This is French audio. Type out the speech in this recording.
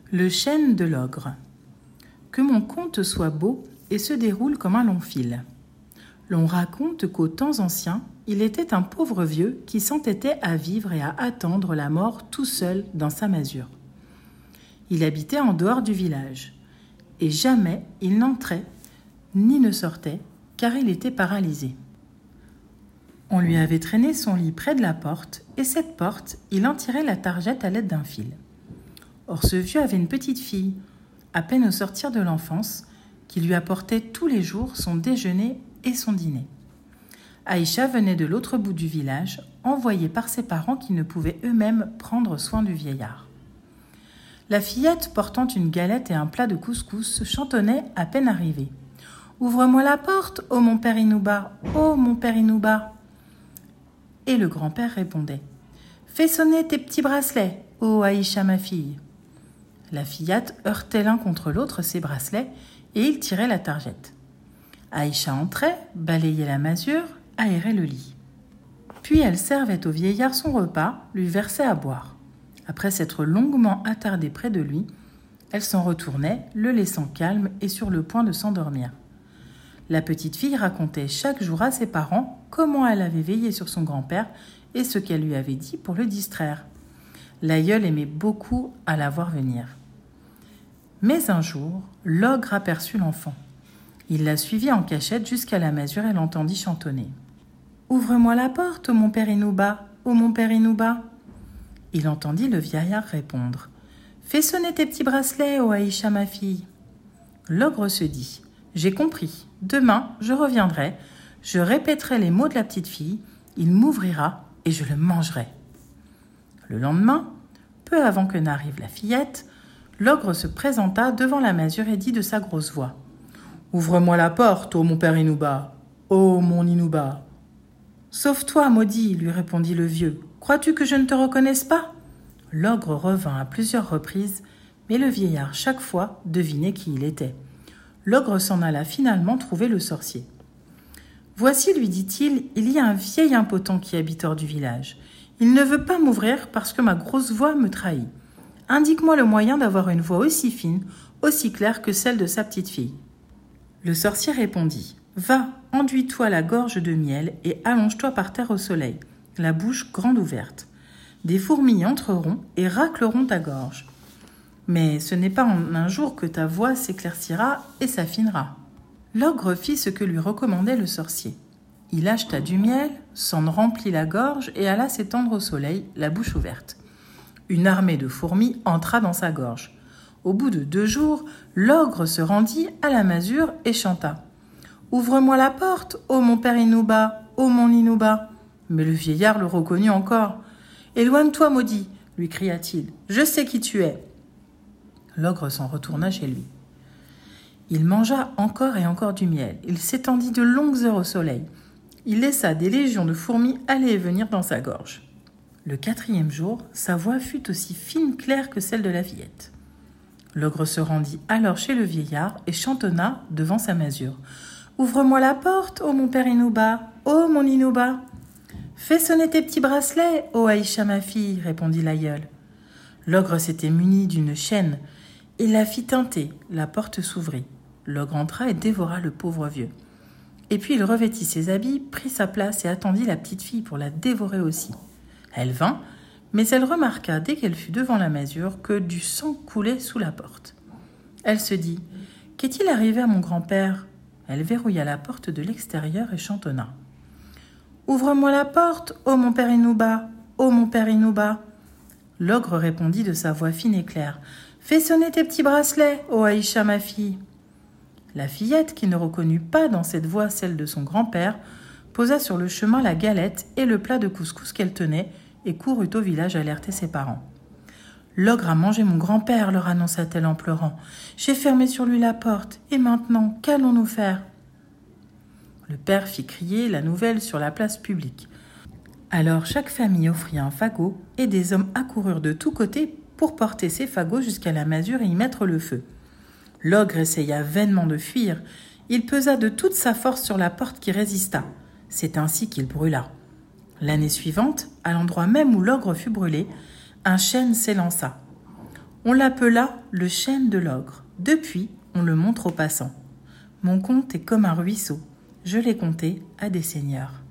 Le chêne de l'ogre. Que mon conte soit beau et se déroule comme un long fil. L'on raconte qu'aux temps anciens, il était un pauvre vieux qui s'entêtait à vivre et à attendre la mort tout seul dans sa masure. Il habitait en dehors du village, et jamais il n'entrait ni ne sortait, car il était paralysé. On lui avait traîné son lit près de la porte, et cette porte, il en tirait la targette à l'aide d'un fil. Or ce vieux avait une petite fille, à peine au sortir de l'enfance, qui lui apportait tous les jours son déjeuner et son dîner. Aïcha venait de l'autre bout du village, envoyée par ses parents qui ne pouvaient eux-mêmes prendre soin du vieillard. La fillette, portant une galette et un plat de couscous, chantonnait à peine arrivée. « Ouvre-moi la porte, ô mon père Inouba, ô mon père Inouba !» Et le grand-père répondait « Fais sonner tes petits bracelets, ô Aïcha ma fille !» La fillette heurtait l'un contre l'autre ses bracelets et il tirait la targette. Aïcha entrait, balayait la masure, aérait le lit. Puis elle servait au vieillard son repas, lui versait à boire. Après s'être longuement attardée près de lui, elle s'en retournait, le laissant calme et sur le point de s'endormir. La petite fille racontait chaque jour à ses parents comment elle avait veillé sur son grand-père et ce qu'elle lui avait dit pour le distraire. L'aïeul aimait beaucoup à la voir venir. Mais un jour, l'ogre aperçut l'enfant. Il la suivit en cachette jusqu'à la masure et l'entendit chantonner. « Ouvre-moi la porte, ô mon père Inouba, ô mon père Inouba !» Il entendit le vieillard répondre. « Fais sonner tes petits bracelets, ô Aïcha ma fille !» L'ogre se dit « J'ai compris, demain je reviendrai, je répéterai les mots de la petite fille, il m'ouvrira et je le mangerai. » Le lendemain, peu avant que n'arrive la fillette, l'ogre se présenta devant la masure et dit de sa grosse voix « Ouvre-moi la porte, ô mon père Inouba, ô mon Inouba !»« Sauve-toi, maudit, lui répondit le vieux. Crois-tu que je ne te reconnaisse pas ?» L'ogre revint à plusieurs reprises, mais le vieillard chaque fois devinait qui il était. L'ogre s'en alla finalement trouver le sorcier. « Voici, lui dit-il, il y a un vieil impotent qui habite hors du village. Il ne veut pas m'ouvrir parce que ma grosse voix me trahit. Indique-moi le moyen d'avoir une voix aussi fine, aussi claire que celle de sa petite fille. » Le sorcier répondit « Va, enduis-toi la gorge de miel et allonge-toi par terre au soleil, la bouche grande ouverte. Des fourmis entreront et racleront ta gorge. Mais ce n'est pas en un jour que ta voix s'éclaircira et s'affinera. » L'ogre fit ce que lui recommandait le sorcier. Il acheta du miel, s'en remplit la gorge et alla s'étendre au soleil, la bouche ouverte. Une armée de fourmis entra dans sa gorge. Au bout de 2 jours, l'ogre se rendit à la masure et chanta « Ouvre-moi la porte, ô mon père Inouba, ô mon Inouba !» Mais le vieillard le reconnut encore. « Éloigne-toi, maudit !» lui cria-t-il. « Je sais qui tu es !» L'ogre s'en retourna chez lui. Il mangea encore et encore du miel. Il s'étendit de longues heures au soleil. Il laissa des légions de fourmis aller et venir dans sa gorge. Le 4e jour, sa voix fut aussi fine claire que celle de la fillette. L'ogre se rendit alors chez le vieillard et chantonna devant sa masure. « Ouvre-moi la porte, ô mon père Inouba, ô mon Inouba !»« Fais sonner tes petits bracelets, ô Aïcha ma fille, » répondit l'aïeul. L'ogre s'était muni d'une chaîne. Il la fit tinter, la porte s'ouvrit. L'ogre entra et dévora le pauvre vieux. Et puis il revêtit ses habits, prit sa place et attendit la petite fille pour la dévorer aussi. Elle vint, mais elle remarqua dès qu'elle fut devant la masure que du sang coulait sous la porte. Elle se dit « Qu'est-il arrivé à mon grand-père ?» Elle verrouilla la porte de l'extérieur et chantonna. « Ouvre-moi la porte, ô mon père Inouba, ô mon père Inouba !» L'ogre répondit de sa voix fine et claire « Fais sonner tes petits bracelets, ô Aïcha ma fille !» La fillette, qui ne reconnut pas dans cette voix celle de son grand-père, posa sur le chemin la galette et le plat de couscous qu'elle tenait et courut au village alerter ses parents. « L'ogre a mangé mon grand-père, leur annonça-t-elle en pleurant. « J'ai fermé sur lui la porte, et maintenant, qu'allons-nous faire ?» Le père fit crier la nouvelle sur la place publique. Alors chaque famille offrit un fagot, et des hommes accoururent de tous côtés pour porter ces fagots jusqu'à la masure et y mettre le feu. L'ogre essaya vainement de fuir. Il pesa de toute sa force sur la porte qui résista. C'est ainsi qu'il brûla. L'année suivante, à l'endroit même où l'ogre fut brûlé, un chêne s'élança. On l'appela le chêne de l'ogre. Depuis, on le montre aux passants. Mon conte est comme un ruisseau. Je l'ai conté à des seigneurs.